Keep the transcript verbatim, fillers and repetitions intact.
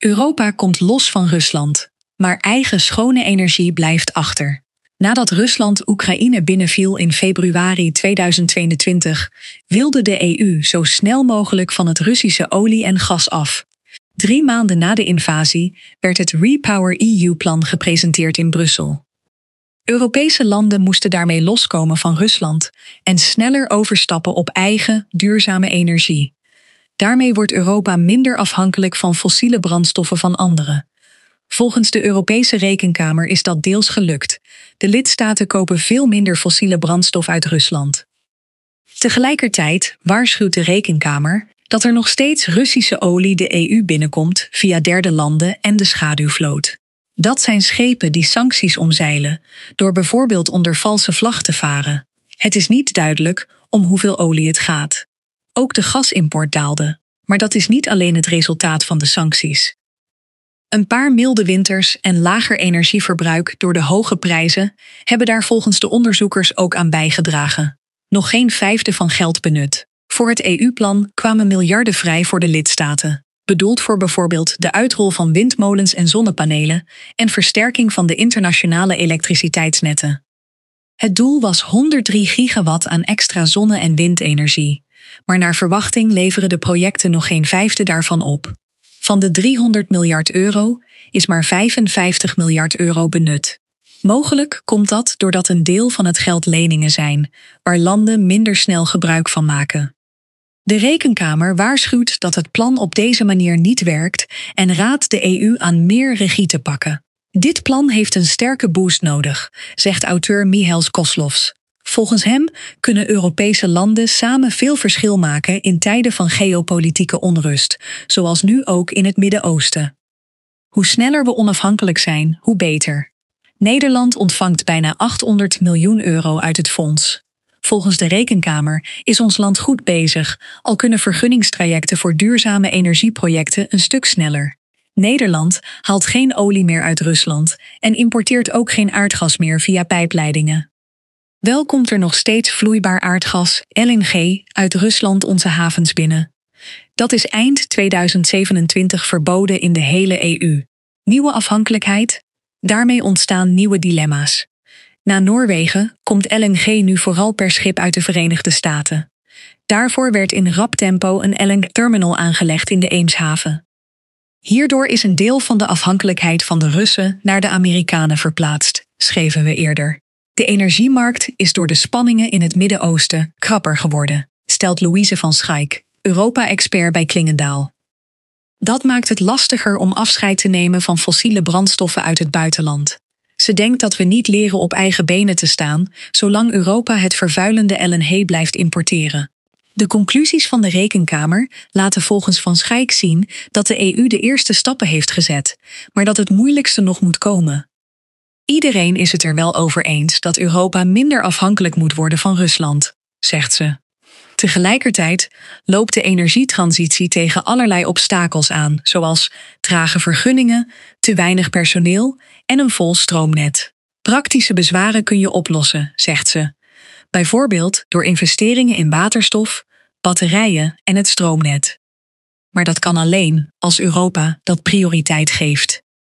Europa komt los van Rusland, maar eigen schone energie blijft achter. Nadat Rusland Oekraïne binnenviel in februari tweeduizend tweeëntwintig, wilde de E U zo snel mogelijk van het Russische olie en gas af. Drie maanden na de invasie werd het Repower E U-plan gepresenteerd in Brussel. Europese landen moesten daarmee loskomen van Rusland en sneller overstappen op eigen, duurzame energie. Daarmee wordt Europa minder afhankelijk van fossiele brandstoffen van anderen. Volgens de Europese Rekenkamer is dat deels gelukt. De lidstaten kopen veel minder fossiele brandstof uit Rusland. Tegelijkertijd waarschuwt de Rekenkamer dat er nog steeds Russische olie de E U binnenkomt via derde landen en de schaduwvloot. Dat zijn schepen die sancties omzeilen, door bijvoorbeeld onder valse vlag te varen. Het is niet duidelijk om hoeveel olie het gaat. Ook de gasimport daalde, maar dat is niet alleen het resultaat van de sancties. Een paar milde winters en lager energieverbruik door de hoge prijzen hebben daar volgens de onderzoekers ook aan bijgedragen. Nog geen vijfde van geld benut. Voor het E U-plan kwamen miljarden vrij voor de lidstaten, bedoeld voor bijvoorbeeld de uitrol van windmolens en zonnepanelen en versterking van de internationale elektriciteitsnetten. Het doel was honderddrie gigawatt aan extra zonne- en windenergie, maar naar verwachting leveren de projecten nog geen vijfde daarvan op. Van de driehonderd miljard euro is maar vijfenvijftig miljard euro benut. Mogelijk komt dat doordat een deel van het geld leningen zijn, waar landen minder snel gebruik van maken. De Rekenkamer waarschuwt dat het plan op deze manier niet werkt en raadt de E U aan meer regie te pakken. Dit plan heeft een sterke boost nodig, zegt auteur Mihails Koslovs. Volgens hem kunnen Europese landen samen veel verschil maken in tijden van geopolitieke onrust, zoals nu ook in het Midden-Oosten. Hoe sneller we onafhankelijk zijn, hoe beter. Nederland ontvangt bijna achthonderd miljoen euro uit het fonds. Volgens de Rekenkamer is ons land goed bezig, al kunnen vergunningstrajecten voor duurzame energieprojecten een stuk sneller. Nederland haalt geen olie meer uit Rusland en importeert ook geen aardgas meer via pijpleidingen. Wel komt er nog steeds vloeibaar aardgas, L N G, uit Rusland onze havens binnen. Dat is eind tweeduizend zevenentwintig verboden in de hele E U. Nieuwe afhankelijkheid? Daarmee ontstaan nieuwe dilemma's. Na Noorwegen komt L N G nu vooral per schip uit de Verenigde Staten. Daarvoor werd in rap tempo een L N G-terminal aangelegd in de Eemshaven. Hierdoor is een deel van de afhankelijkheid van de Russen naar de Amerikanen verplaatst, schreven we eerder. De energiemarkt is door de spanningen in het Midden-Oosten krapper geworden, stelt Louise van Schaik, Europa-expert bij Klingendaal. Dat maakt het lastiger om afscheid te nemen van fossiele brandstoffen uit het buitenland. Ze denkt dat we niet leren op eigen benen te staan, zolang Europa het vervuilende L N G blijft importeren. De conclusies van de Rekenkamer laten volgens Van Schaik zien dat de E U de eerste stappen heeft gezet, maar dat het moeilijkste nog moet komen. Iedereen is het er wel over eens dat Europa minder afhankelijk moet worden van Rusland, zegt ze. Tegelijkertijd loopt de energietransitie tegen allerlei obstakels aan, zoals trage vergunningen, te weinig personeel en een vol stroomnet. Praktische bezwaren kun je oplossen, zegt ze. Bijvoorbeeld door investeringen in waterstof, batterijen en het stroomnet. Maar dat kan alleen als Europa dat prioriteit geeft.